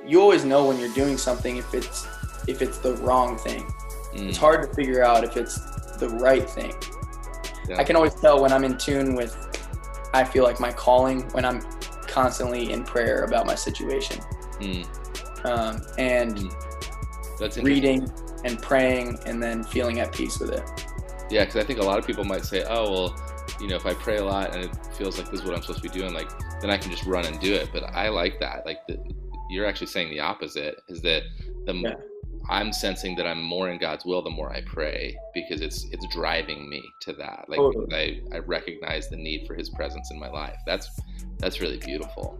you always know when you're doing something if it's the wrong thing. It's hard to figure out if it's the right thing. I can always tell when I'm in tune with, I feel like, my calling, when I'm constantly in prayer about my situation. And that's reading and praying and then feeling at peace with it. Yeah, because I think a lot of people might say, oh, well, you know, if I pray a lot and it feels like this is what I'm supposed to be doing, like, then I can just run and do it. But I like that. Like, you're actually saying the opposite, is that I'm sensing that I'm more in God's will the more I pray, because it's driving me to that. Like, totally. I recognize the need for his presence in my life. That's really beautiful.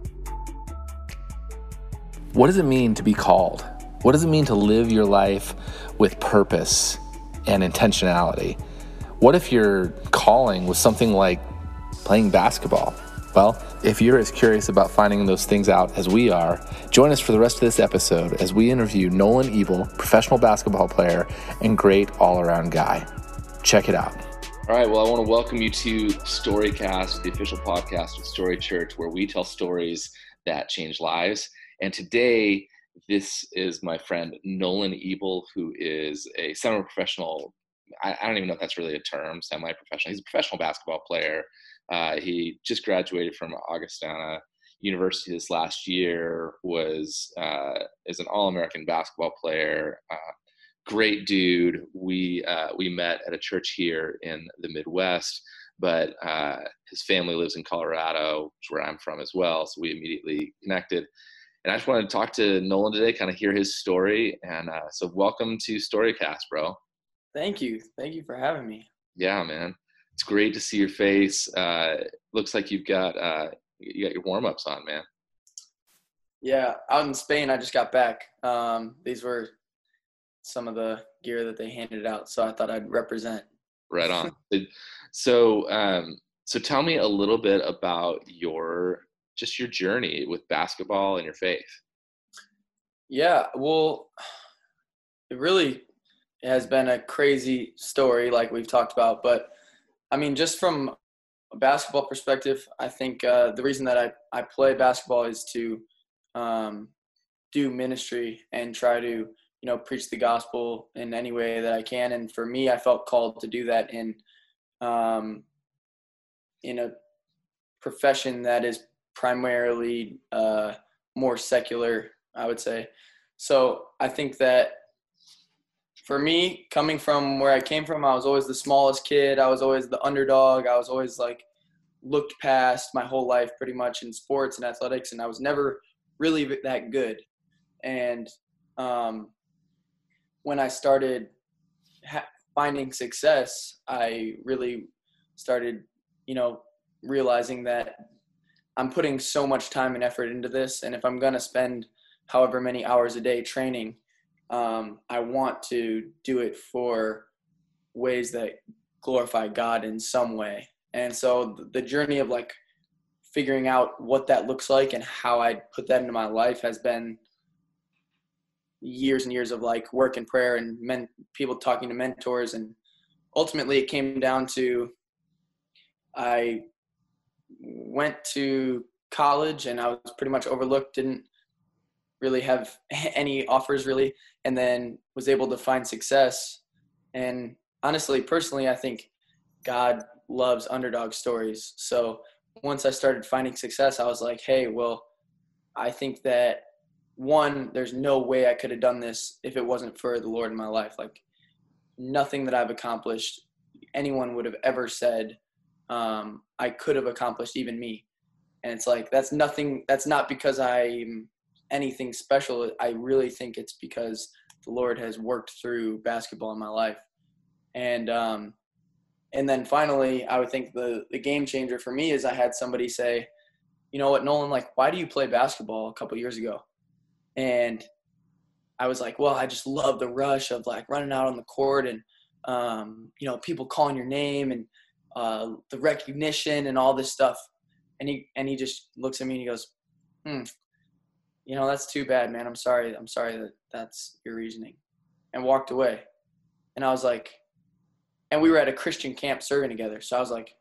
What does it mean to be called? What does it mean to live your life with purpose and intentionality? What if your calling was something like playing basketball? Well, if you're as curious about finding those things out as we are, join us for the rest of this episode as we interview Nolan Ebel, professional basketball player and great all-around guy. Check it out. All right, well, I want to welcome you to Storycast, the official podcast of Story Church, where we tell stories that change lives. And today, this is my friend Nolan Ebel, who is a semi-professional. I don't even know if that's really a term, semi-professional. He's a professional basketball player. He just graduated from Augustana University this last year, is an All-American basketball player. Great dude. We met at a church here in the Midwest, but his family lives in Colorado, which is where I'm from as well. So we immediately connected. And I just wanted to talk to Nolan today, kind of hear his story. And so welcome to Storycast, bro. Thank you. Thank you for having me. Yeah, man. It's great to see your face. Looks like you got your warm-ups on, man. Yeah, out in Spain, I just got back. These were some of the gear that they handed out, so I thought I'd represent. Right on. So tell me a little bit about your journey with basketball and your faith. Yeah, well, it really has been a crazy story, like we've talked about. But I mean, just from a basketball perspective, I think the reason that I play basketball is to do ministry and try to, preach the gospel in any way that I can. And for me, I felt called to do that in a profession that is primarily more secular, I would say. So I think that for me, coming from where I came from, I was always the smallest kid. I was always the underdog. I was always looked past my whole life pretty much in sports and athletics, and I was never really that good. And when I started finding success, I really started, realizing that I'm putting so much time and effort into this. And if I'm going to spend however many hours a day training, I want to do it for ways that glorify God in some way. And so the journey of figuring out what that looks like and how I put that into my life has been years and years of work and prayer and people talking to mentors. And ultimately it came down to, I went to college and I was pretty much overlooked, didn't really have any offers really, and then was able to find success. And honestly, personally, I think God loves underdog stories. So once I started finding success, I was like, hey, well, I think that there's no way I could have done this if it wasn't for the Lord in my life. Nothing that I've accomplished, anyone would have ever said I could have accomplished, even me. And it's that's not because I'm anything special. I really think it's because the Lord has worked through basketball in my life. And then finally, I would think the game changer for me is I had somebody say, you know what, Nolan, why do you play basketball a couple years ago? And I was like, well, I just love the rush of running out on the court and, people calling your name and the recognition and all this stuff. And he just looks at me and he goes, that's too bad, man. I'm sorry that that's your reasoning, and walked away. And I was like, and we were at a Christian camp serving together. So I was like,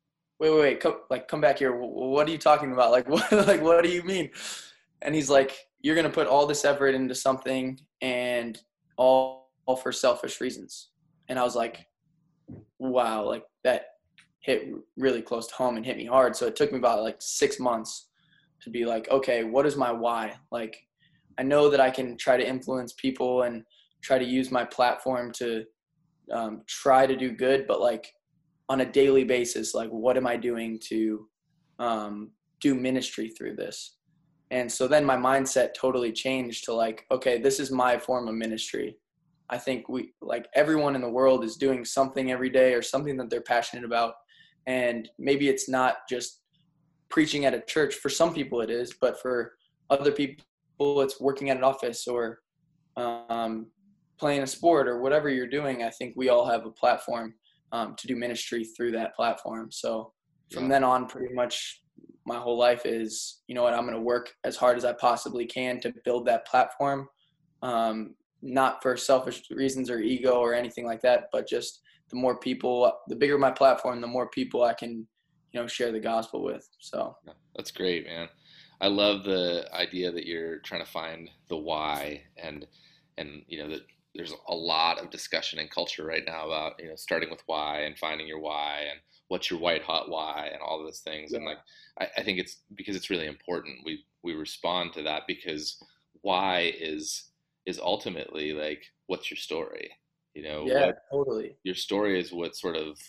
wait, come back here. What are you talking about? What do you mean? And he's like, you're going to put all this effort into something and all for selfish reasons. And I was like, wow, like that hit really close to home and hit me hard. So it took me about like 6 months to be like, okay, what is my why? Like, I know that I can try to influence people and try to use my platform to try to do good, but like on a daily basis, like what am I doing to do ministry through this? And so then my mindset totally changed to like, okay, this is my form of ministry. I think we, like, everyone in the world is doing something every day or something that they're passionate about. And maybe it's not just preaching at a church. For some people it is, but for other people, it's working at an office or playing a sport or whatever you're doing. I think we all have a platform to do ministry through that platform. So from then on, pretty much my whole life is, you know what, I'm going to work as hard as I possibly can to build that platform. Not for selfish reasons or ego or anything like that, but just the more people, the bigger my platform, the more people I can, you know, share the gospel with. So that's great, man. I love the idea that you're trying to find the why, and you know that there's a lot of discussion in culture right now about, you know, starting with why and finding your why and what's your white hot why and all those things. And like I think it's because it's really important we respond to that, because why is ultimately like, what's your story? You know, totally. Your story is what sort of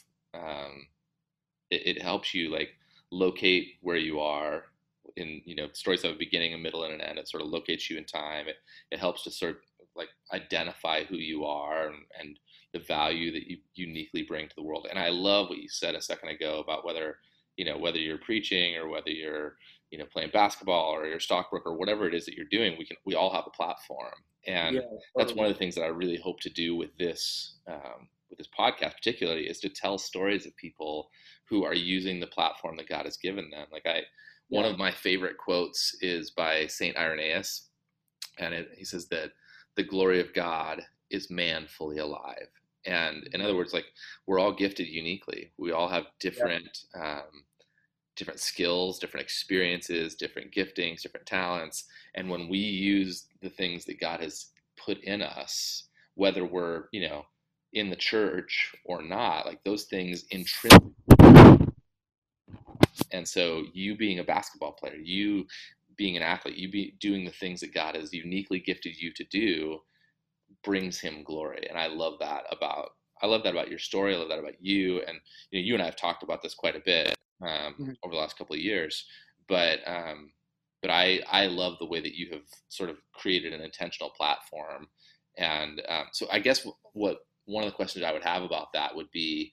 it helps you like locate where you are in, you know, stories have a beginning, a middle, and an end. It sort of locates you in time. It helps to sort of like identify who you are and the value that you uniquely bring to the world. And I love what you said a second ago about whether you're preaching or whether you're, you know, playing basketball or you're a stockbroker or whatever it is that you're doing, we all have a platform. And that's one of the things that I really hope to do with this podcast particularly, is to tell stories of people who are using the platform that God has given them. Like one of my favorite quotes is by Saint Irenaeus, and he says that the glory of God is man fully alive. And in other words, like, we're all gifted uniquely. We all have different different skills, different experiences, different giftings, different talents. And when we use the things that God has put in us, whether we're, you know, in the church or not, like those things intrinsically. And so you being a basketball player, you being an athlete, you be doing the things that God has uniquely gifted you to do brings him glory. And I love that about your story. I love that about you. And you know, you and I have talked about this quite a bit over the last couple of years, but I love the way that you have sort of created an intentional platform. And so I guess what one of the questions I would have about that would be,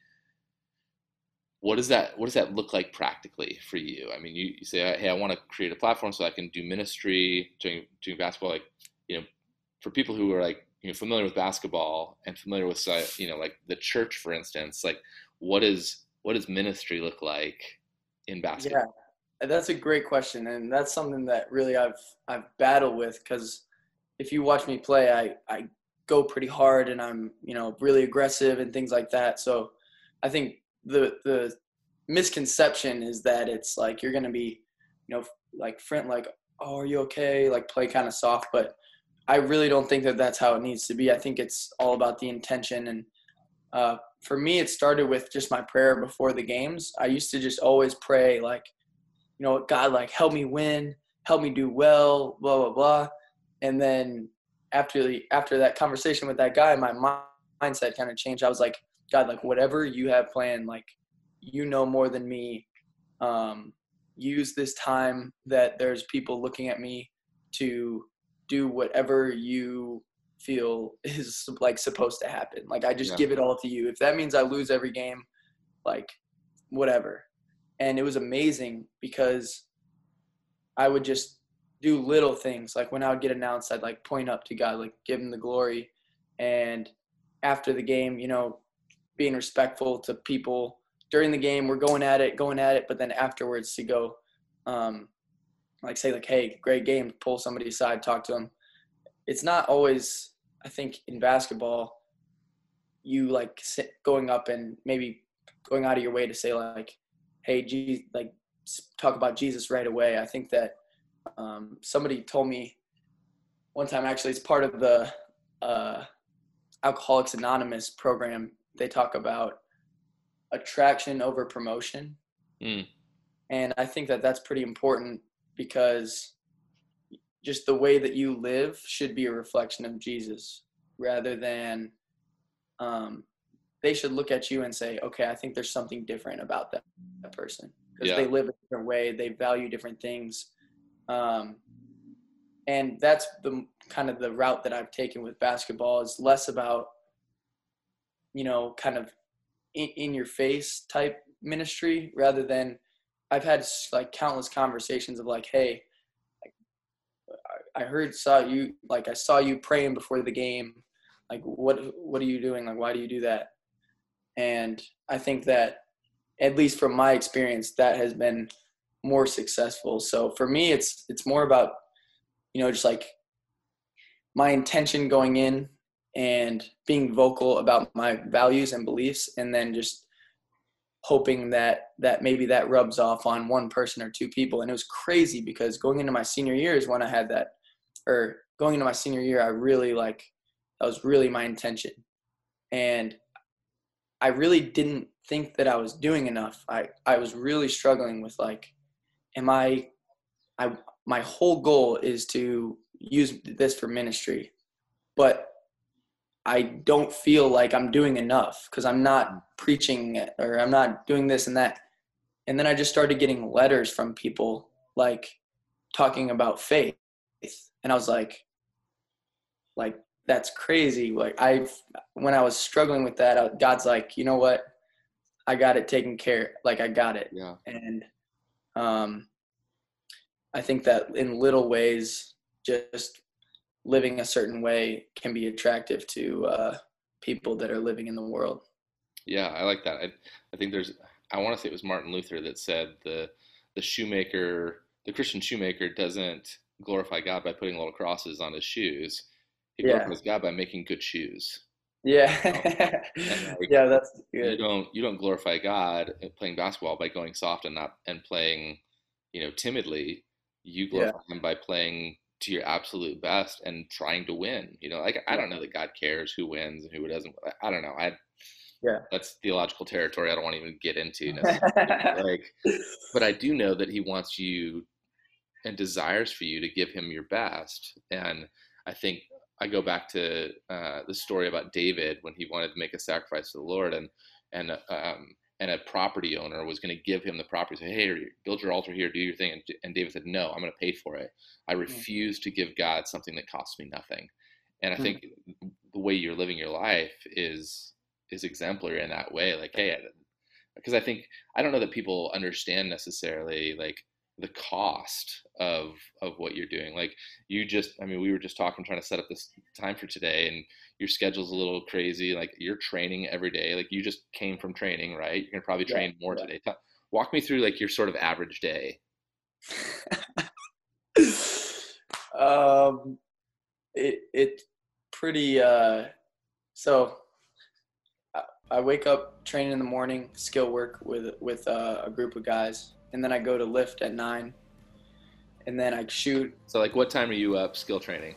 what does that look like practically for you? I mean, you say, hey, I want to create a platform so I can do ministry, doing basketball. Like, you know, for people who are like, you know, familiar with basketball and familiar with, you know, like the church, for instance, like what does ministry look like in basketball? Yeah, that's a great question, and that's something that really I've battled with, because if you watch me play, I go pretty hard and I'm, you know, really aggressive and things like that. So I think the misconception is that it's like you're gonna be, you know, like friend, like, oh, are you okay? Like play kind of soft, but I really don't think that that's how it needs to be. I think it's all about the intention. And for me, it started with just my prayer before the games. I used to just always pray, like, you know, God, like, help me win, help me do well, blah, blah, blah. And then after that conversation with that guy, my mindset kind of changed. I was like, God, like, whatever you have planned, like, you know more than me. Use this time that there's people looking at me to do whatever you feel is like supposed to happen. Like, I just give it all to you. If that means I lose every game, like, whatever. And it was amazing because I would just do little things. Like when I would get announced, I'd like point up to God, like give him the glory. And after the game, you know, being respectful to people during the game, we're going at it. But then afterwards to go, like say like, hey, great game, pull somebody aside, talk to them. It's not always, I think in basketball, you like going up and maybe going out of your way to say like, hey, like talk about Jesus right away. I think that somebody told me one time, actually, it's part of the Alcoholics Anonymous program. They talk about attraction over promotion. And I think that that's pretty important, because just the way that you live should be a reflection of Jesus, rather than they should look at you and say, okay, I think there's something different about that person, because they live a different way, they value different things. And that's the kind of the route that I've taken with basketball, is less about, kind of in your face type ministry, rather than I've had like countless conversations of like, hey, I saw you praying before the game. Like, what are you doing? Like, why do you do that? And I think that, at least from my experience, that has been more successful. So for me, it's more about, just like my intention going in and being vocal about my values and beliefs, and then just hoping that maybe that rubs off on one person or two people. And it was crazy, because going into my senior year is when I had that, or going into my senior year, I really that was really my intention. And I really didn't think that I was doing enough. I was really struggling with like, my whole goal is to use this for ministry, but I don't feel like I'm doing enough, because I'm not preaching it, or I'm not doing this and that. And then I just started getting letters from people like talking about faith. And I was like, that's crazy. Like, when I was struggling with that, God's like, you know what? I got it taken care. Like, I got it. Yeah. And I think that in little ways, just living a certain way can be attractive to people that are living in the world. Yeah, I like that. I think I want to say it was Martin Luther that said the Christian shoemaker doesn't glorify God by putting little crosses on his shoes. He glorifies God by making good shoes. Yeah. Yeah, that's good. You don't glorify God playing basketball by going soft and playing, timidly. You glorify him by playing to your absolute best and trying to win. I don't know that God cares who wins and who doesn't. I don't know. That's theological territory I don't want to even get into necessarily. But I do know that he wants you and desires for you to give him your best. And I think I go back to the story about David when he wanted to make a sacrifice to the Lord, and a property owner was going to give him the property. Say, hey, build your altar here, do your thing. And David said, no, I'm going to pay for it. I refuse to give God something that costs me nothing. And I think the way you're living your life is exemplary in that way. Like, hey, because I don't know that people understand necessarily like the cost of what you're doing. Like we were just talking, trying to set up this time for today, and your schedule's a little crazy. Like you're training every day. Like you just came from training, right? You're gonna probably train more today. Walk me through like your sort of average day. It's pretty, so I wake up, train in the morning, skill work with a group of guys. And then I go to lift at 9, and then I shoot. So like what time are you up skill training?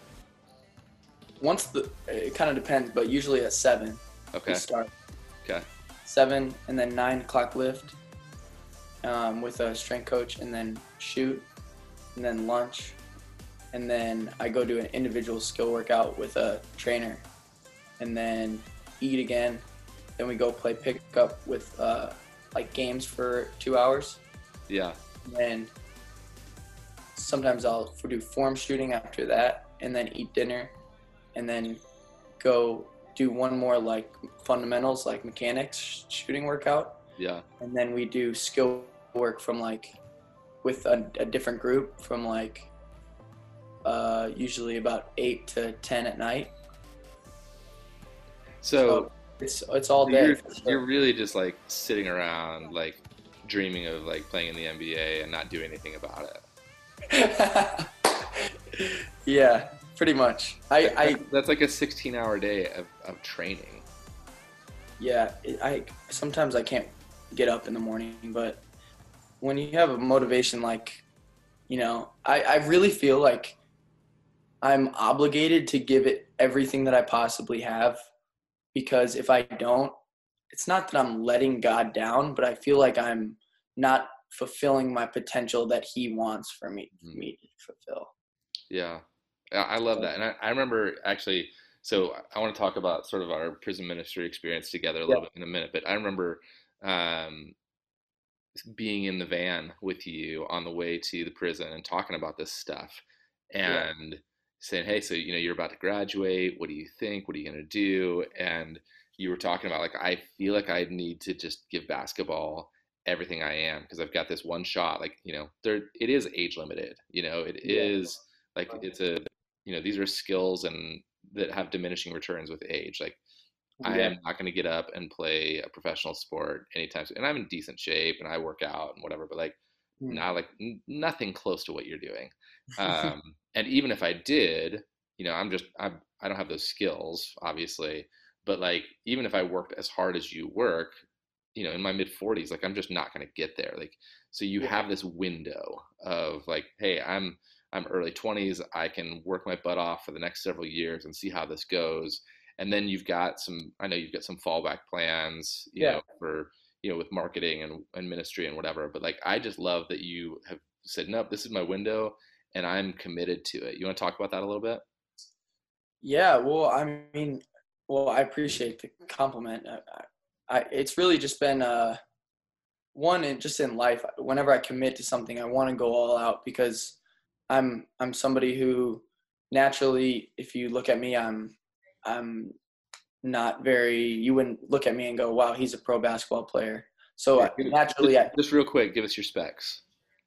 It kind of depends, but usually at 7. Okay. We start. Okay. 7, and then 9 o'clock lift with a strength coach, and then shoot, and then lunch. And then I go do an individual skill workout with a trainer, and then eat again. Then we go play pickup with like games for 2 hours. Yeah. And sometimes I'll do form shooting after that, and then eat dinner, and then go do one more like fundamentals, like mechanics shooting workout. Yeah. And then we do skill work from like with a different group from like usually about 8 to 10 at night. So it's all day. You're really just like sitting around like dreaming of like playing in the NBA and not doing anything about it. Yeah, pretty much. That's like a 16-hour day of training. Yeah, sometimes I can't get up in the morning, but when you have a motivation like, I really feel like I'm obligated to give it everything that I possibly have, because if I don't, it's not that I'm letting God down, but I feel like I'm not fulfilling my potential that he wants for Mhm. me to fulfill. Yeah, I love that. And I remember actually, so I want to talk about sort of our prison ministry experience together a Yeah. little bit in a minute, but I remember um, being in the van with you on the way to the prison and talking about this stuff Yeah. and saying, hey, so, you're about to graduate. What do you think? What are you going to do? And you were talking about, like, I feel like I need to just give basketball everything I am because I've got this one shot. Like, it is age limited. It Yeah. is like these are skills and that have diminishing returns with age. Like, I Yeah. am not going to get up and play a professional sport anytime soon. And I'm in decent shape and I work out and whatever, but like Mm. not like nothing close to what you're doing. And even if I did, I don't have those skills, obviously. But like even if I worked as hard as you work, in my mid 40s, like I'm just not going to get there. Like so, you Yeah. have this window of like, hey, I'm early 20s. I can work my butt off for the next several years and see how this goes, and then I know you've got some fallback plans, Yeah. for, with marketing and ministry and whatever. But like, I just love that you have said, nope, this is my window and I'm committed to it. You want to talk about that a little bit? Yeah. Well, I mean, well, I appreciate the compliment. It's really just been one, and just in life, whenever I commit to something, I want to go all out, because I'm somebody who naturally, if you look at me, I'm not very. You wouldn't look at me and go, "Wow, he's a pro basketball player." So Yeah, naturally, just real quick, give us your specs.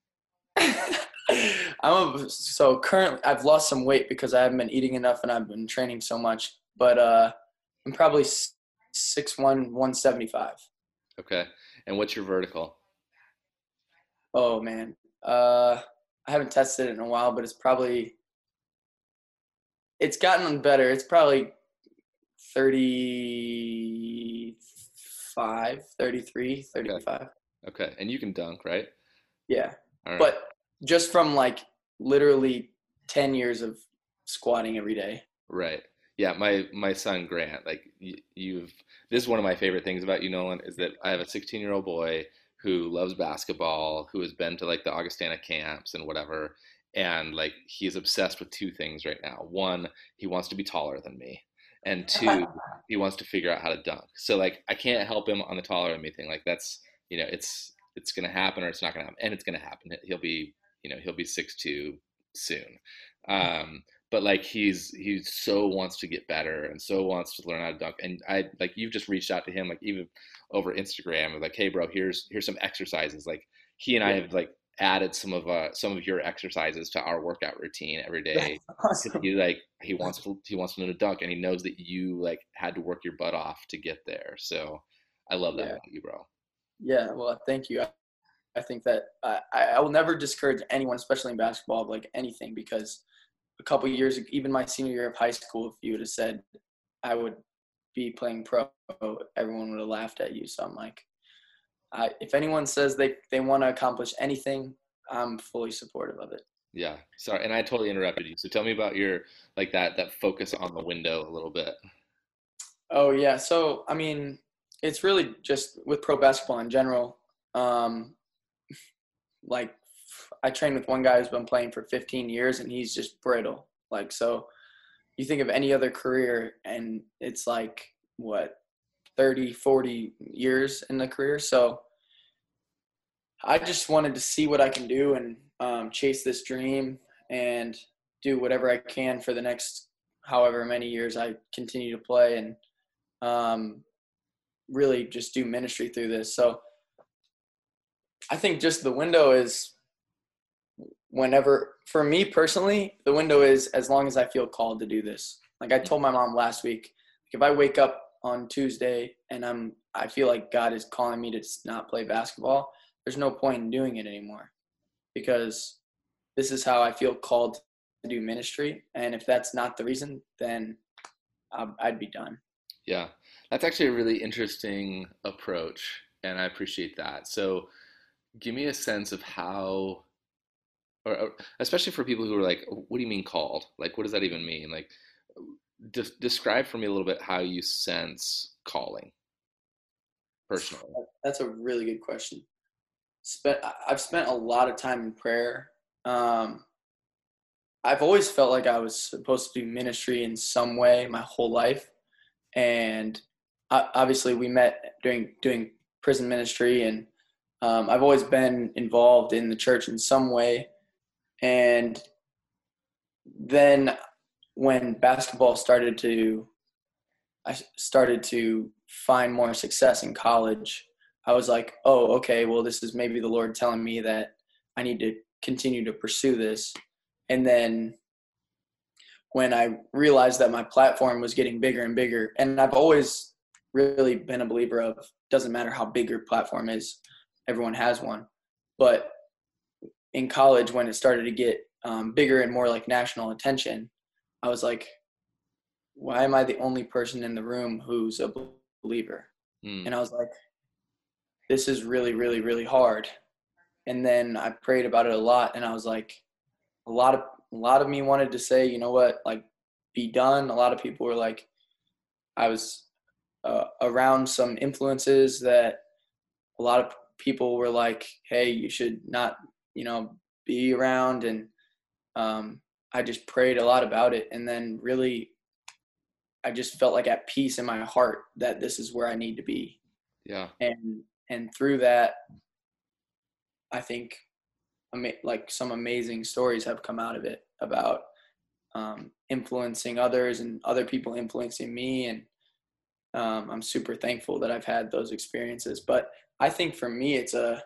so currently I've lost some weight because I haven't been eating enough and I've been training so much. But I'm probably 6'1", 175. Okay. And what's your vertical? Oh man, I haven't tested it in a while, but it's gotten better. It's probably 35, 33, Okay. 35. Okay. And you can dunk, right? Yeah. All right. But just from like literally 10 years of squatting every day. Right. Yeah, my son Grant, like you've this is one of my favorite things about you, Nolan, is that I have a 16-year-old boy who loves basketball, who has been to like the Augustana camps and whatever, and like he's obsessed with two things right now. One, he wants to be taller than me, and two, he wants to figure out how to dunk. So like I can't help him on the taller than me thing. Like that's, it's gonna happen or it's not gonna happen, and it's gonna happen. He'll be 6'2" soon. But like he's so wants to get better and so wants to learn how to dunk, and I like you've just reached out to him like even over Instagram, like, hey bro, here's some exercises. Like he and I Yeah. have like added some of your exercises to our workout routine every That's day because awesome. he wants to learn to dunk, and he knows that you like had to work your butt off to get there. So I love that Yeah. about you, bro. Yeah. Well, thank you. I think that I will never discourage anyone, especially in basketball, of like anything, because a couple of years, even my senior year of high school, if you would have said I would be playing pro, everyone would have laughed at you. So I'm like, if anyone says they want to accomplish anything, I'm fully supportive of it. Yeah, sorry, and I totally interrupted you, so tell me about your like that focus on the window a little bit. Oh yeah. So I mean, it's really just with pro basketball in general. Um, like I trained with one guy who's been playing for 15 years and he's just brittle. Like, so you think of any other career and it's like what, 30, 40 years in the career. So I just wanted to see what I can do and chase this dream and do whatever I can for the next however many years I continue to play, and really just do ministry through this. So I think just the window is whenever, for me personally, the window is as long as I feel called to do this. Like I told my mom last week, if I wake up on Tuesday and I feel like God is calling me to not play basketball, there's no point in doing it anymore, because this is how I feel called to do ministry. And if that's not the reason, then I'd be done. Yeah, that's actually a really interesting approach, and I appreciate that. So, give me a sense of how or especially for people who are like, what do you mean called? Like, what does that even mean? Like, describe for me a little bit how you sense calling personally. That's a really good question. I've spent a lot of time in prayer. Um, I've always felt like I was supposed to do ministry in some way my whole life, and obviously we met during doing prison ministry, and I've always been involved in the church in some way. And then when basketball I started to find more success in college. I was like, oh, okay, well, this is maybe the Lord telling me that I need to continue to pursue this. And then when I realized that my platform was getting bigger and bigger, and I've always really been a believer of doesn't matter how big your platform is, everyone has one. But in college, when it started to get bigger and more like national attention, I was like, why am I the only person in the room who's a believer? Hmm. And I was like, this is really, really, really hard. And then I prayed about it a lot, and I was like, a lot of me wanted to say, you know what, like, be done. A lot of people were like, I was around some influences that a lot of people were like, hey, you should not, be around. And I just prayed a lot about it, and then really, I just felt like at peace in my heart that this is where I need to be. Yeah. And through that, I think like some amazing stories have come out of it about influencing others and other people influencing me. And I'm super thankful that I've had those experiences. But I think for me,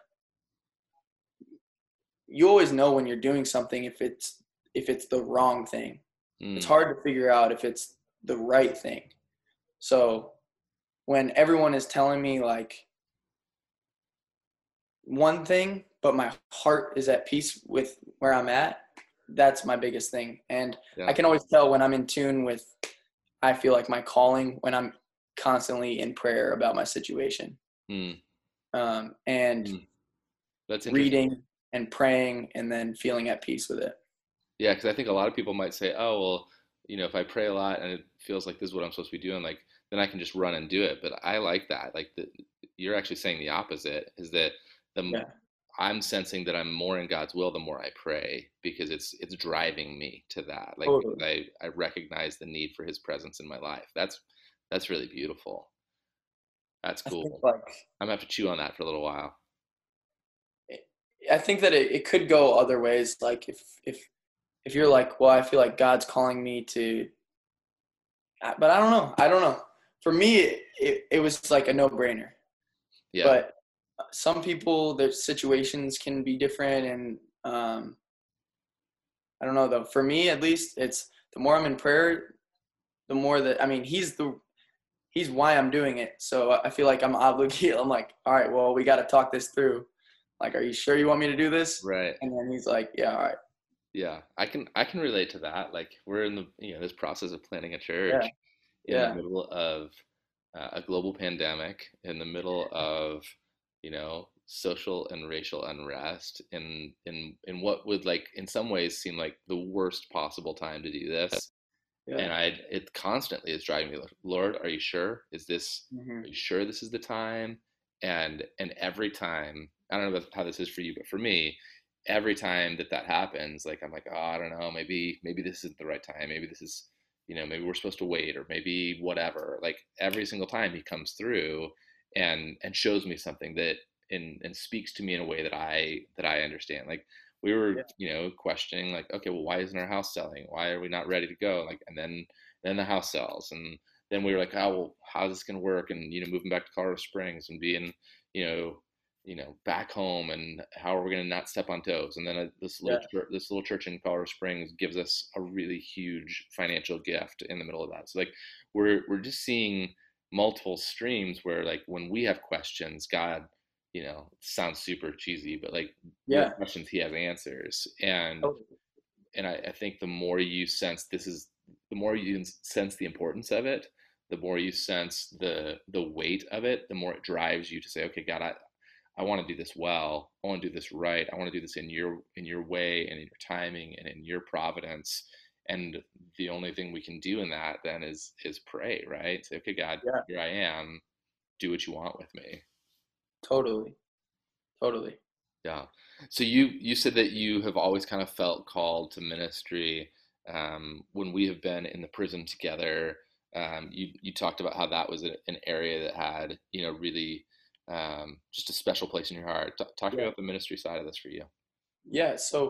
you always know when you're doing something if it's the wrong thing. It's Hmm. hard to figure out if it's the right thing. So when everyone is telling me like one thing, but my heart is at peace with where I'm at, that's my biggest thing. And I Yeah. can always tell when I'm in tune with, I feel like my calling, when I'm constantly in prayer about my situation, Hmm. and Hmm. That's interesting. reading and praying and then feeling at peace with it. Yeah, because I think a lot of people might say, "Oh, well, if I pray a lot and it feels like this is what I'm supposed to be doing, like then I can just run and do it." But I like that. Like you're actually saying the opposite, is that the Yeah, I'm sensing that I'm more in God's will the more I pray because it's driving me to that. Like because totally. I recognize the need for His presence in my life. That's really beautiful. That's I think cool. like, I'm gonna have to chew on that for a little while. I think that it could go other ways. Like if you're like, well, I feel like God's calling me to, but I don't know. I don't know. For me, it was like a no-brainer. Yeah. But some people, their situations can be different, and I don't know though. For me, at least, it's the more I'm in prayer, the more that, I mean, he's why I'm doing it. So I feel like I'm obligated. I'm like, all right, well, we got to talk this through. Like, are you sure you want me to do this? Right. And then he's like, yeah, all right, Yeah. I can relate to that. Like we're in the this process of planning a yeah, church in the yeah, middle of a global pandemic, in the middle of social and racial unrest, in what would like in some ways seem like the worst possible time to do this. yeah. And it constantly is driving me like, Lord, are you sure? Hmm. Are you sure this is the time? And every time, I don't know how this is for you, but for me, every time that happens, like I'm like, oh, I don't know, maybe this isn't the right time. Maybe this is, maybe we're supposed to wait, or maybe whatever. Like every single time He comes through and shows me something that and speaks to me in a way that I understand. Like we were, Yeah, questioning like, okay, well, why isn't our house selling? Why are we not ready to go? Like, and then the house sells, and then we were like, oh, well, how's this going to work? And moving back to Colorado Springs and being, you know, back home, and how are we going to not step on toes? And then yeah, this little church in Colorado Springs gives us a really huge financial gift in the middle of that. So like, we're just seeing multiple streams where like when we have questions, God, it sounds super cheesy, but like we have yeah. questions, He has answers. And I think the more you sense the importance of it, the more you sense the weight of it, the more it drives you to say, okay, God, I want to do this well. I want to do this right. I want to do this in your way and in your timing and in your providence. And the only thing we can do in that then is pray, right? Say, okay, God, Yeah, here I am. Do what you want with me. totally, totally. Yeah. So you said that you have always kind of felt called to ministry. When we have been in the prison together, you talked about how that was an area that had, really just a special place in your heart. Talk to me Yeah. about the ministry side of this for you. Yeah. So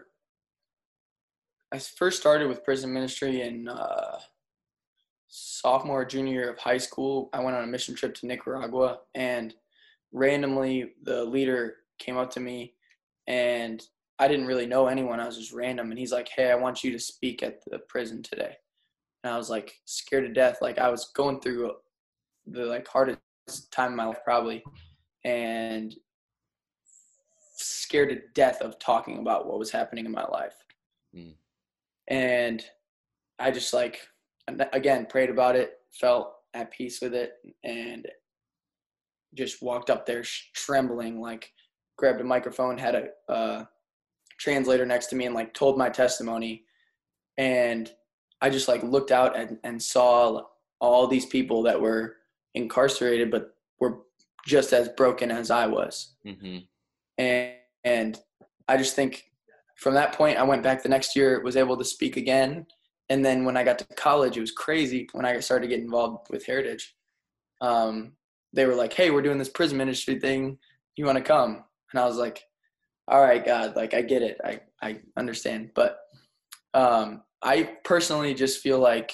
I first started with prison ministry in sophomore, junior year of high school. I went on a mission trip to Nicaragua, and randomly the leader came up to me, and I didn't really know anyone. I was just random, and he's like, "Hey, I want you to speak at the prison today." And I was like scared to death. Like I was going through the hardest time of my life probably, and scared to death of talking about what was happening in my life. Mm. And I just again prayed about it, felt at peace with it, and just walked up there trembling, like grabbed a microphone, had a translator next to me, and told my testimony. And I just looked out and saw all these people that were incarcerated but were just as broken as I was. Mm-hmm. And I just think from that point I went back the next year, was able to speak again. And then when I got to college, it was crazy when I started to get involved with Heritage. They were like, "Hey, we're doing this prison ministry thing. You want to come?" And I was like, "All right, God, I get it. I understand." But I personally just feel like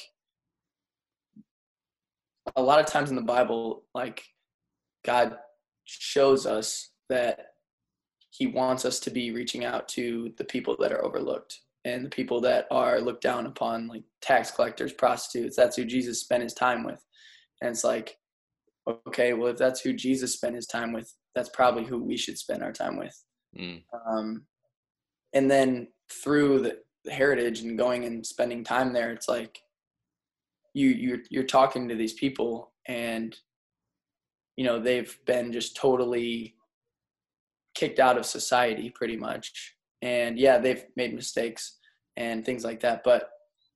a lot of times in the Bible, God shows us that he wants us to be reaching out to the people that are overlooked and the people that are looked down upon, like tax collectors, prostitutes. That's who Jesus spent his time with. And it's like, okay, well, if that's who Jesus spent his time with, that's probably who we should spend our time with. Mm. And then through the Heritage and going and spending time there, it's like you're talking to these people, and they've been just totally kicked out of society pretty much. And yeah, they've made mistakes and things like that, but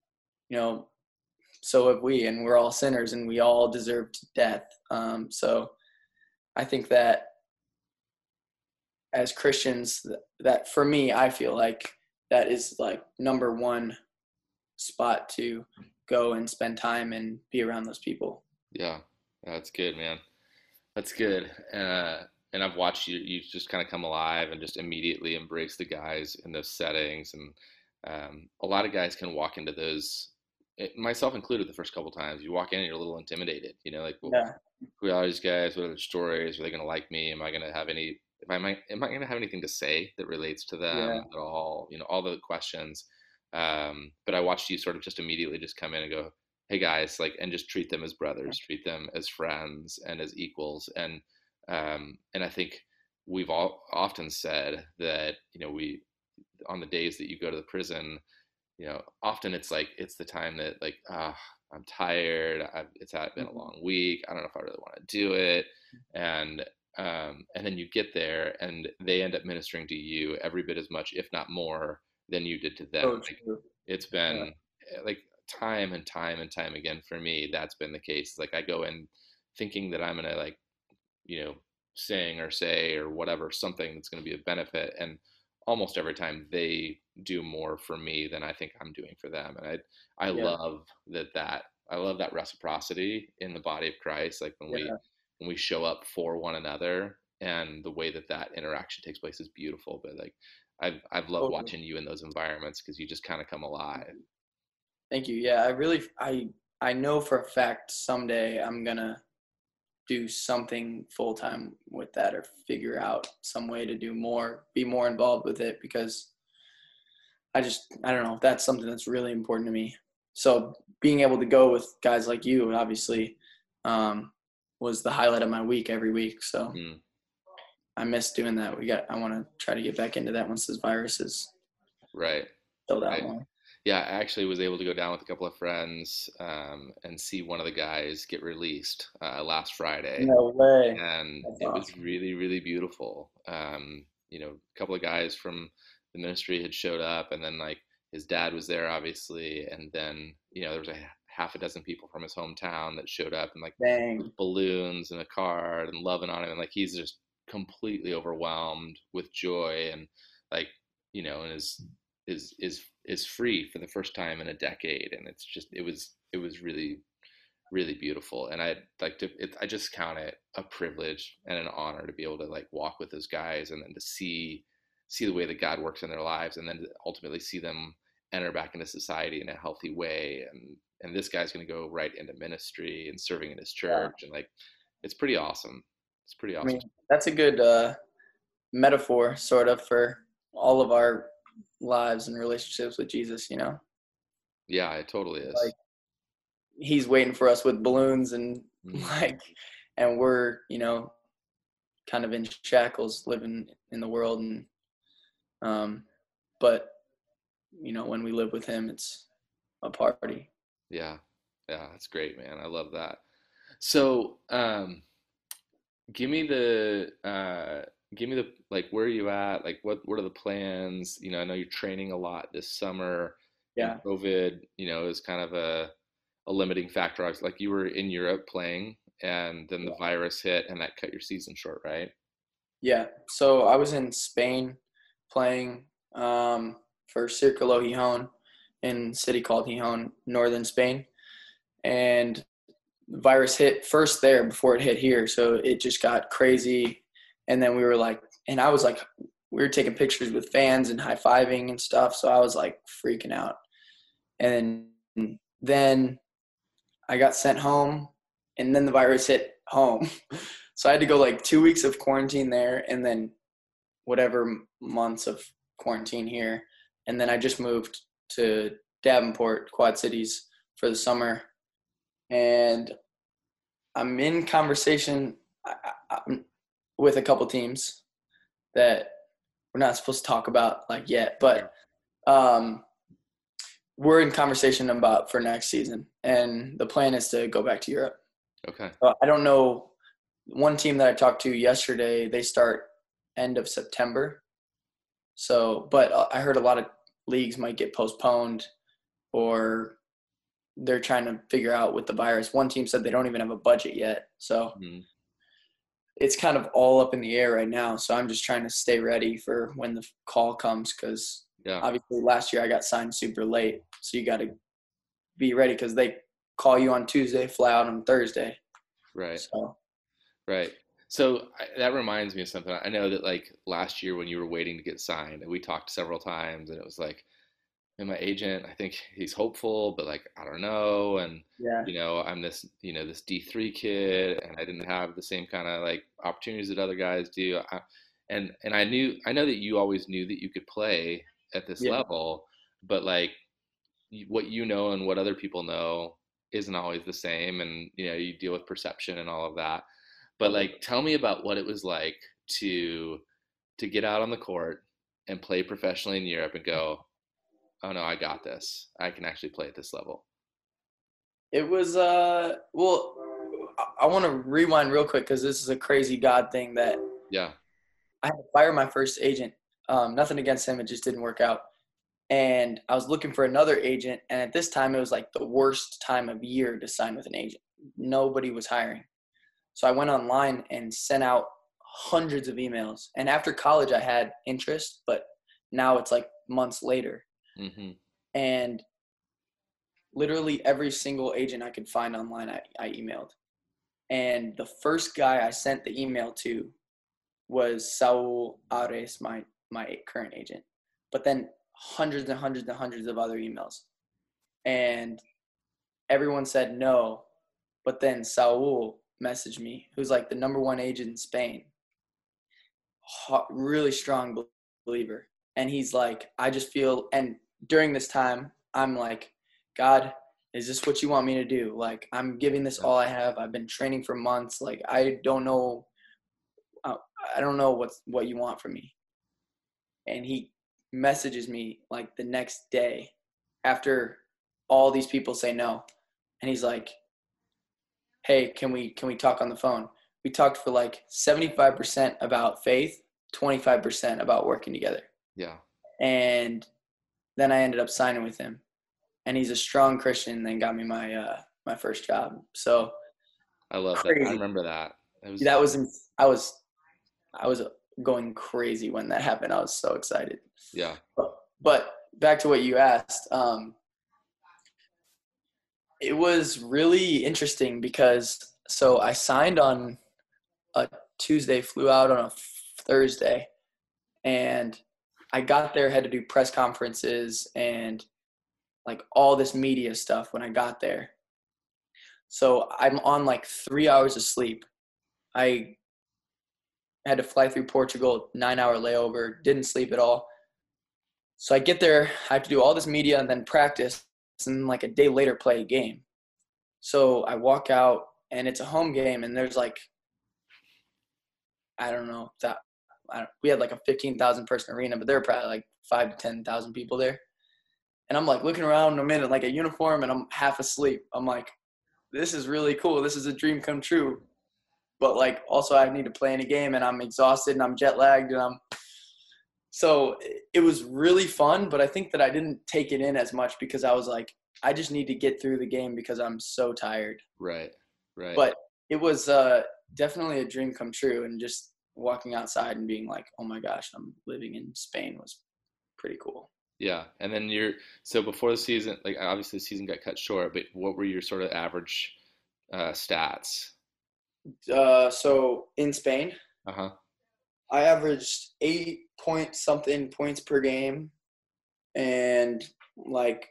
so have we, and we're all sinners and we all deserve death. So I think that as Christians, that for me, I feel like that is number one spot to go and spend time and be around those people. Yeah, that's good, man. That's good. And I've watched you just kind of come alive and just immediately embrace the guys in those settings. And a lot of guys can walk into those, myself included, the first couple times. You walk in and you're a little intimidated, well, Yeah. who are these guys? What are their stories? Are they going to like me? Am I going to have am I going to have anything to say that relates to them at all? All the questions. But I watched you sort of just immediately just come in and go, "Hey guys," and just treat them as brothers, treat them as friends and as equals. And I think we've all often said that, we, on the days that you go to the prison, often it's the time that I'm tired. It's been a long week. I don't know if I really want to do it. And then you get there and they end up ministering to you every bit as much, if not more, than you did to them. It's been time and time and time again for me. That's been the case. I go in thinking that I'm going to sing or say or whatever, something that's going to be a benefit. And almost every time they do more for me than I think I'm doing for them. And I love that. I love that reciprocity in the body of Christ. When we show up for one another, and the way that interaction takes place is beautiful. But I've loved watching you in those environments because you just kind of come alive. Thank you. Yeah, I know for a fact someday I'm gonna do something full time with that, or figure out some way to do more, be more involved with it, because I don't know, that's something that's really important to me. So being able to go with guys like you, obviously, was the highlight of my week every week. So I miss doing that. I want to try to get back into that once this virus is right. filled out more. Yeah, I actually was able to go down with a couple of friends and see one of the guys get released last Friday, No way. and That's it was awesome. really, really beautiful. A couple of guys from the ministry had showed up, and then like his dad was there, obviously, and then there was a half a dozen people from his hometown that showed up, and like Dang. with balloons and a card and loving on him, and like he's just completely overwhelmed with joy, and like and is free for the first time in a decade, and it was really, really beautiful. And I just count it a privilege and an honor to be able to like walk with those guys, and then to see the way that God works in their lives, and then to ultimately see them enter back into society in a healthy way. And this guy's going to go right into ministry and serving in his Yeah. church, and like it's pretty awesome. It's pretty I awesome. mean, that's a good metaphor, sort of, for all of our lives and relationships with Jesus. Yeah, it totally is. Like he's waiting for us with balloons and Mm. like, and we're kind of in shackles, living in the world, and but when we live with him, it's a party. Yeah, yeah, that's great, man. I love that. So, give me the like, where are you at? Like, what are the plans? I know you're training a lot this summer, and Yeah. COVID, is kind of a limiting factor. I was like, you were in Europe playing, and then the virus hit, and that cut your season short, right? Yeah. So I was in Spain playing for Círculo Gijón in a city called Gijón, northern Spain. And the virus hit first there before it hit here. So it just got crazy. And then we were like, and I was like, we were taking pictures with fans and high fiving and stuff. So I was like freaking out. And then I got sent home, and then the virus hit home. So I had to go like 2 weeks of quarantine there, and then whatever months of quarantine here. And then I just moved to Davenport, Quad Cities, for the summer. And I'm in conversation with a couple teams that we're not supposed to talk about like yet, but um, we're in conversation about for next season. And the plan is to go back to Europe. Okay. I don't know. One team that I talked to yesterday, they start end of September. So, but I heard a lot of leagues might get postponed, or they're trying to figure out with the virus. One team said they don't even have a budget yet. So Mhm. it's kind of all up in the air right now. So I'm just trying to stay ready for when the call comes, because Yeah. obviously last year I got signed super late. So you got to be ready, because they call you on Tuesday, fly out on Thursday. Right. So Right. So that reminds me of something. I know that like last year when you were waiting to get signed, and we talked several times, and it was like, and my agent, I think he's hopeful, but like I don't know, and yeah, I'm this D3 kid, and I didn't have the same kind of like opportunities that other guys do. And I know that you always knew that you could play at this yeah. level, but like what and what other people know isn't always the same, and you deal with perception and all of that. But Totally. like, tell me about what it was like to get out on the court and play professionally in Europe and go, oh no, I got this. I can actually play at this level. It was well, I want to rewind real quick, because this is a crazy God thing that Yeah. I had to fire my first agent. Nothing against him, it just didn't work out. And I was looking for another agent, and at this time it was like the worst time of year to sign with an agent. Nobody was hiring. So I went online and sent out hundreds of emails. And after college I had interest, but now it's like months later. Hmm. And literally every single agent I could find online, I emailed. And the first guy I sent the email to was Saul Ares, my current agent. But then hundreds and hundreds and hundreds of other emails. And everyone said no. But then Saul messaged me, who's like the number one agent in Spain, really strong believer. And he's like, I just feel, and during this time, I'm like, God, is this what you want me to do? Like, I'm giving this all I have. I've been training for months. Like, I don't know what you want from me. And he messages me like the next day, after all these people say no. And he's like, hey, can we talk on the phone? We talked for like 75% about faith, 25% about working together. Yeah. And then I ended up signing with him. And he's a strong Christian and got me my first job. So I love crazy. that. I remember that. I was going crazy when that happened. I was so excited. Yeah. But back to what you asked. It was really interesting because so I signed on a Tuesday, flew out on a Thursday, and I got there, had to do press conferences and like all this media stuff when I got there. So I'm on like 3 hours of sleep. I had to fly through Portugal, 9-hour layover, didn't sleep at all. So I get there, I have to do all this media and then practice, and like a day later play a game. So I walk out and it's a home game, and there's like, I don't know, we had like a 15,000 person arena, but there were probably like 5 to 10,000 people there. And I'm like looking around, I'm in like a uniform and I'm half asleep. I'm like, this is really cool. This is a dream come true. But like also I need to play in a game and I'm exhausted and I'm jet lagged so it was really fun, but I think that I didn't take it in as much because I was like, I just need to get through the game because I'm so tired. Right. But it was definitely a dream come true, and just walking outside and being like, oh my gosh, I'm living in Spain was pretty cool. Yeah. And then so before the season, like obviously the season got cut short, but what were your sort of average stats? So in Spain, Uh-huh. I averaged 8-point-something points per game and like,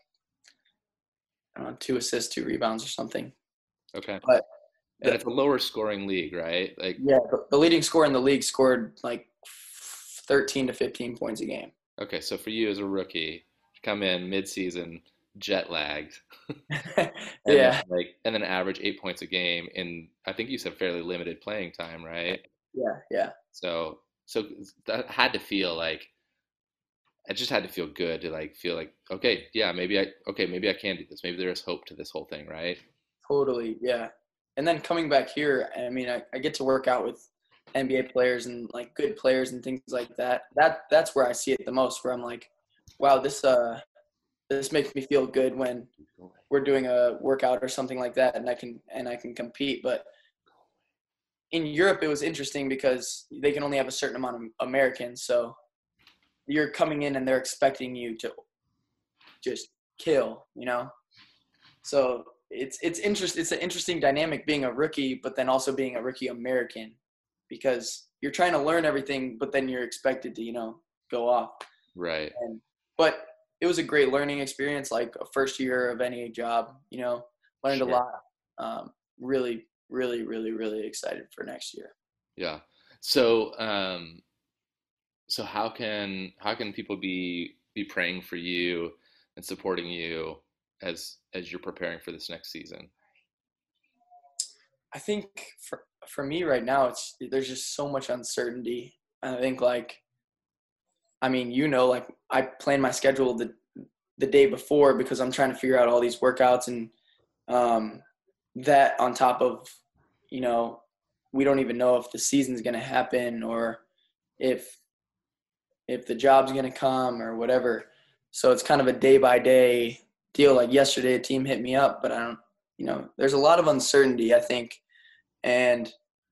I don't know, 2 assists, 2 rebounds or something. Okay. But it's a lower scoring league, right? Like, yeah, the leading scorer in the league scored like 13 to 15 points a game. okay, so for you as a rookie, come in mid-season, jet lagged, Yeah. and then average 8 points a game in, I think you said fairly limited playing time, right? Yeah. So that had to feel like, it just had to feel good to like feel like, okay, yeah, maybe I can do this. Maybe there's hope to this whole thing, right? Totally, yeah. And then coming back here, I mean, I get to work out with NBA players and like good players and things like that. That's where I see it the most, where I'm like, wow, this makes me feel good when we're doing a workout or something like that, and I can compete. But in Europe, it was interesting because they can only have a certain amount of Americans, so you're coming in and they're expecting you to just kill, So it's an interesting dynamic being a rookie, but then also being a rookie American, because you're trying to learn everything, but then you're expected to, go off. Right. But it was a great learning experience, like a first year of any job, learned Sure. a lot. Really, really, really, really excited for next year. Yeah. So, so how can people be praying for you and supporting you as you're preparing for this next season? I think for me right now, there's just so much uncertainty. I think like I plan my schedule the day before because I'm trying to figure out all these workouts, and that on top of, we don't even know if the season's going to happen or if the job's going to come or whatever. So it's kind of a day by day deal. Like yesterday, a team hit me up, but I don't, there's a lot of uncertainty, I think. And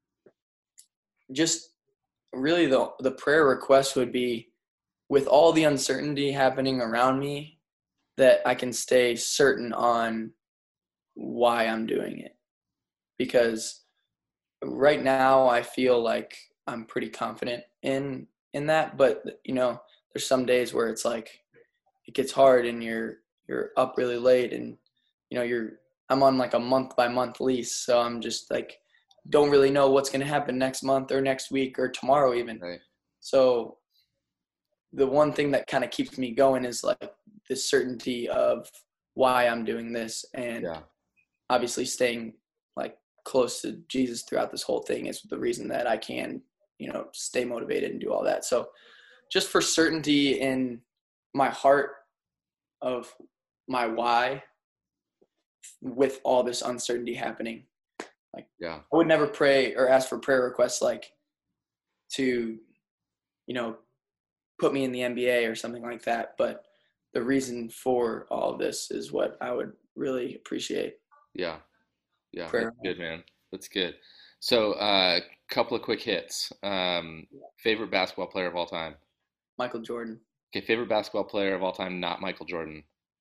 just really the prayer request would be, with all the uncertainty happening around me, that I can stay certain on why I'm doing it. Because right now I feel like I'm pretty confident in that, but there's some days where it's like it gets hard and you're up really late, and I'm on like a month by month lease, so I'm just like don't really know what's going to happen next month or next week or tomorrow even. Right. So the one thing that kind of keeps me going is like the certainty of why I'm doing this, and obviously staying like close to Jesus throughout this whole thing is the reason that I can, stay motivated and do all that. So just for certainty in my heart of my why with all this uncertainty happening. Like, Yeah. I would never pray or ask for prayer requests like to, put me in the NBA or something like that. But the reason for all of this is what I would really appreciate. Yeah. Yeah. Prayer. That's good, man. That's good. So, couple of quick hits. Favorite basketball player of all time? Michael Jordan. Okay, favorite basketball player of all time, not Michael Jordan.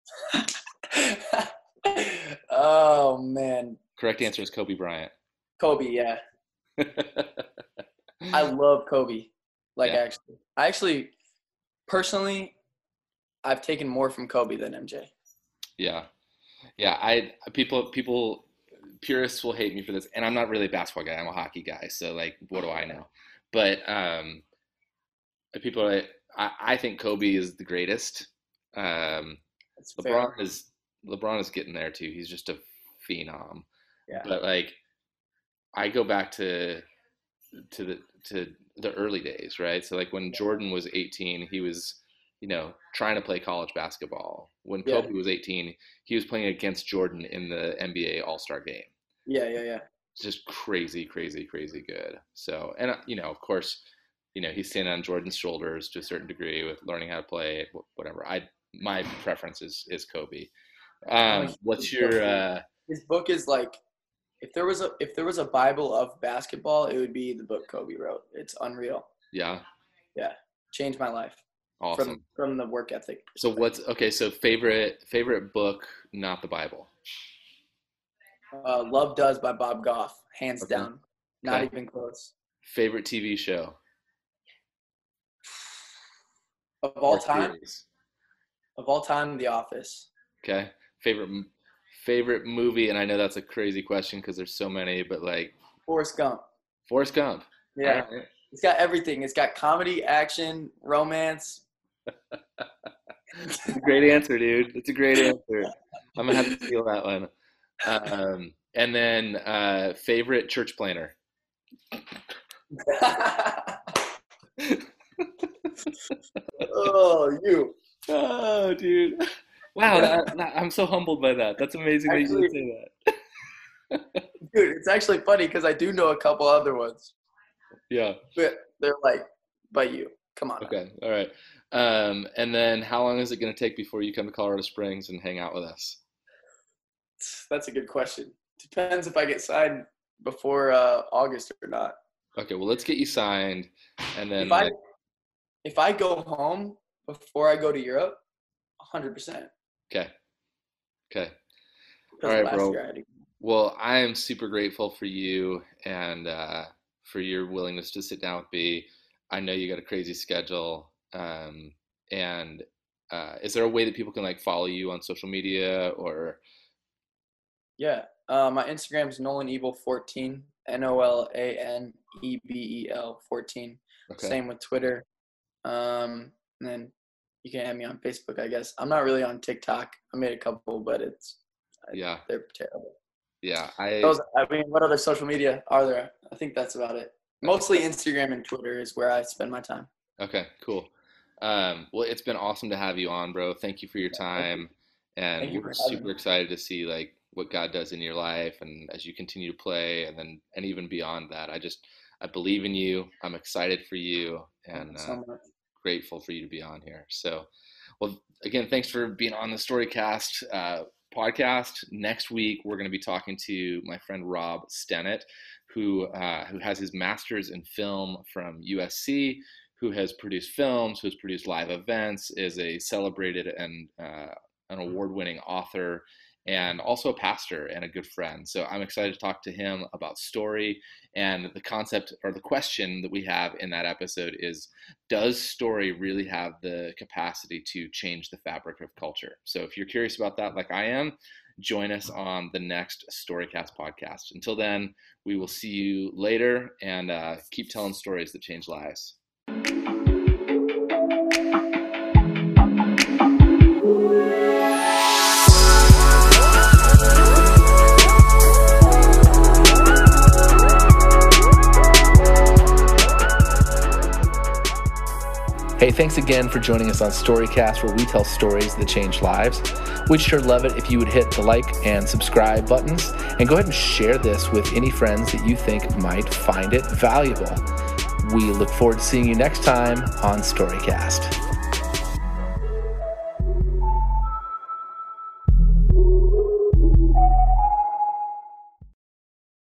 Oh, man. Correct answer is Kobe Bryant. Kobe, yeah. I love Kobe. Yeah. Actually, personally, I've taken more from Kobe than MJ. Yeah. Yeah, people purists will hate me for this, and I'm not really a basketball guy. I'm a hockey guy, so like, what do I know? But I think Kobe is the greatest. That's fair. LeBron is getting there too. He's just a phenom. Yeah. But like, I go back to the early days, right? So like when Jordan was 18, he was, trying to play college basketball. When Kobe was 18, he was playing against Jordan in the NBA All-Star game. Yeah. It's just crazy, crazy, crazy good. So, and of course, he's standing on Jordan's shoulders to a certain degree with learning how to play, whatever. My preference is Kobe. What's your his book is like, if there was a Bible of basketball, it would be the book Kobe wrote. It's unreal. Yeah. Changed my life. Awesome. From the work ethic perspective. So favorite book, not the Bible? Love Does by Bob Goff, hands Okay. down. Not even close. Favorite TV show? Of all Or time? series? Of all time, The Office. Okay. Favorite movie, and I know that's a crazy question because there's so many, but like Forrest Gump. Forrest Gump. Yeah. All right. It's got everything. It's got comedy, action, romance. That's a great answer, dude. That's a great answer. I'm gonna have to steal that one. And then favorite church planner. Oh, you. Oh, dude. Wow, I'm so humbled by that. That's amazing that you would say that. Dude, it's actually funny because I do know a couple other ones. Yeah. But they're like, by you. Come on. Okay. All right. And then how long is it going to take before you come to Colorado Springs and hang out with us? That's a good question. Depends if I get signed before August or not. Okay. Well, let's get you signed, and then if I go home before I go to Europe, 100%. Okay. All Because right, last bro. year I had to. Well, I am super grateful for you and for your willingness to sit down with me. I know you got a crazy schedule. And is there a way that people can like follow you on social media or? Yeah. My Instagram is NolanEbel14, NOLANEBEL 14. Okay. Same with Twitter. And then you can add me on Facebook, I guess. I'm not really on TikTok. I made a couple, but they're terrible. Yeah. What other social media are there? I think that's about it. Mostly Instagram and Twitter is where I spend my time. Okay, cool. Well, it's been awesome to have you on, bro. Thank you for your time. And we're super excited to see like what God does in your life and as you continue to play and even beyond that. I believe in you. I'm excited for you and so much. Grateful for you to be on here. So, well, again, thanks for being on the Storycast podcast. Next week, we're going to be talking to my friend Rob Stennett, who has his master's in film from USC, who has produced films, who has produced live events, is a celebrated and an award-winning author, and also a pastor and a good friend. So I'm excited to talk to him about story. And the concept or the question that we have in that episode is, does story really have the capacity to change the fabric of culture? So if you're curious about that, like I am, join us on the next Storycast podcast. Until then, we will see you later and keep telling stories that change lives. Hey, thanks again for joining us on Storycast, where we tell stories that change lives. We'd sure love it if you would hit the like and subscribe buttons, and go ahead and share this with any friends that you think might find it valuable. We look forward to seeing you next time on Storycast.